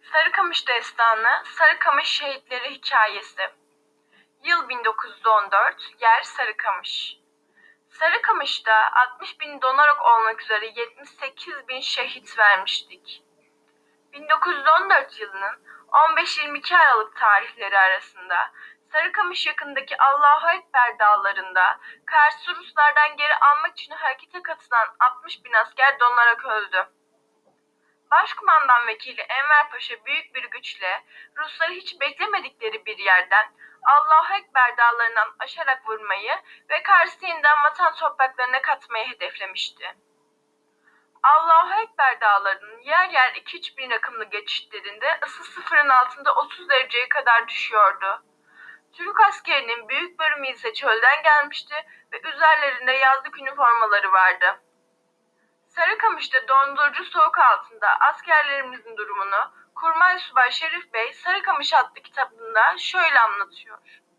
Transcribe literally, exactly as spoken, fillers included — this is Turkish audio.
Sarıkamış Destanı, Sarıkamış Şehitleri Hikayesi. Yıl bin dokuz yüz on dört, yer Sarıkamış. Sarıkamış'ta altmış bin Donarok olmak üzere yetmiş sekiz bin şehit vermiştik. bin dokuz yüz on dört yılının on beş yirmi iki Aralık tarihleri arasında Sarıkamış yakındaki Allahu Ekber dağlarında Kars'ı Ruslardan geri almak için harekete katılan altmış bin asker donarak öldü. Başkumandan vekili Enver Paşa büyük bir güçle Rusları hiç beklemedikleri bir yerden Allahu Ekber dağlarından aşarak vurmayı ve Kars'ı yeniden vatan topraklarına katmayı hedeflemişti. Allahu Ekber dağlarının yer yer iki üç bin rakımlı geçitlerinde ısı sıfırın altında otuz dereceye kadar düşüyordu. Türk askerinin büyük bölümü ise çölden gelmişti ve üzerlerinde yazlık üniformaları vardı. Sarıkamış'ta dondurucu soğuk altında askerlerimizin durumunu Kurmay Subay Şerif Bey Sarıkamış adlı kitabında şöyle anlatıyor.